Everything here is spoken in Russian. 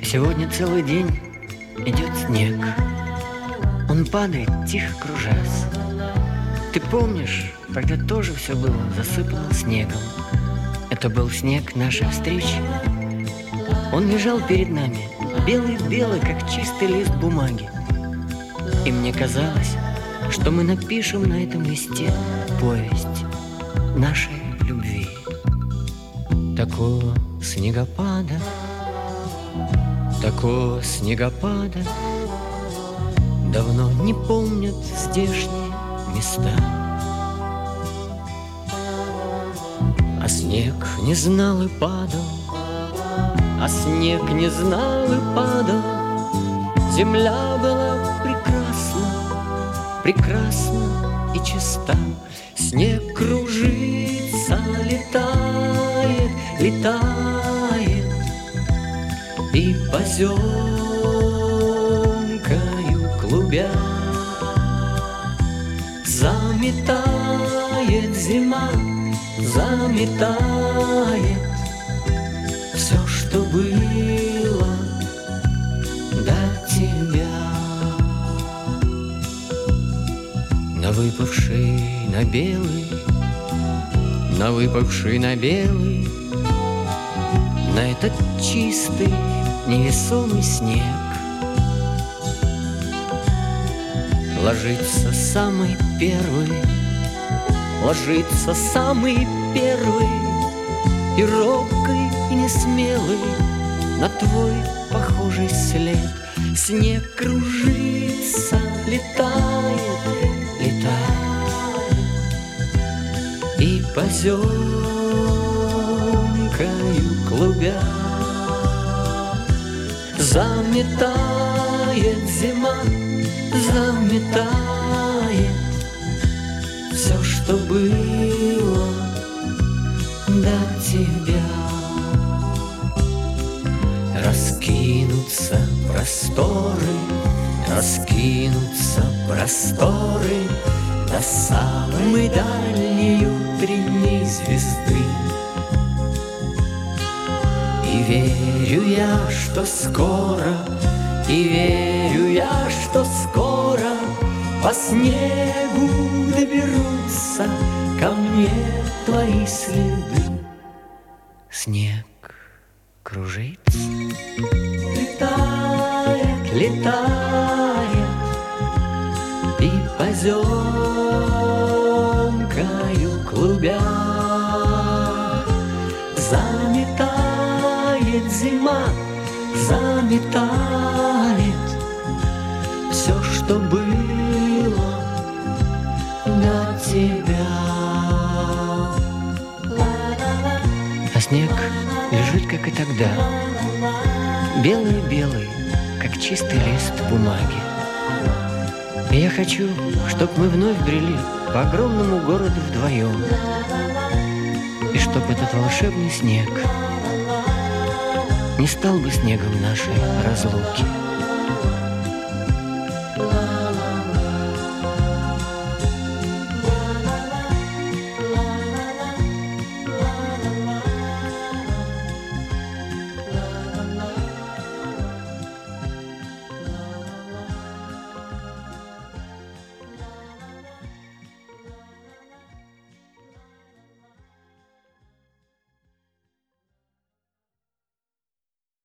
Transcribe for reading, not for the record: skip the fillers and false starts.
Сегодня целый день идет снег. Он падает, тихо кружась. Ты помнишь, тогда тоже все было засыпано снегом. Это был снег нашей встречи. Он лежал перед нами, белый-белый, как чистый лист бумаги. И мне казалось, что мы напишем на этом листе повесть нашей любви. Такого снегопада давно не помнят здешние места. А снег не знал и падал, Земля была прекрасна и чиста. Снег кружится, летает и поземкою клубя заметает зима, заметает все, что было до тебя. На выпавший на белый, на этот чистый невесомый снег ложится самый первый и робкий, и несмелый на твой похожий след. Снег кружится, летает и поземкою клубя заметает зима, заметает все, что было до тебя. Раскинутся просторы до самой дальней утренней звезды. И верю я, что скоро по снегу доберутся ко мне твои следы. Снег кружится, летает и поземкою клубя заметает зима, заметает все, что было до тебя. А снег лежит, как и тогда, белый-белый, как чистый лист бумаги. И я хочу, чтоб мы вновь брели по огромному городу вдвоем, и чтоб этот волшебный снег не стал бы снегом нашей разлуки.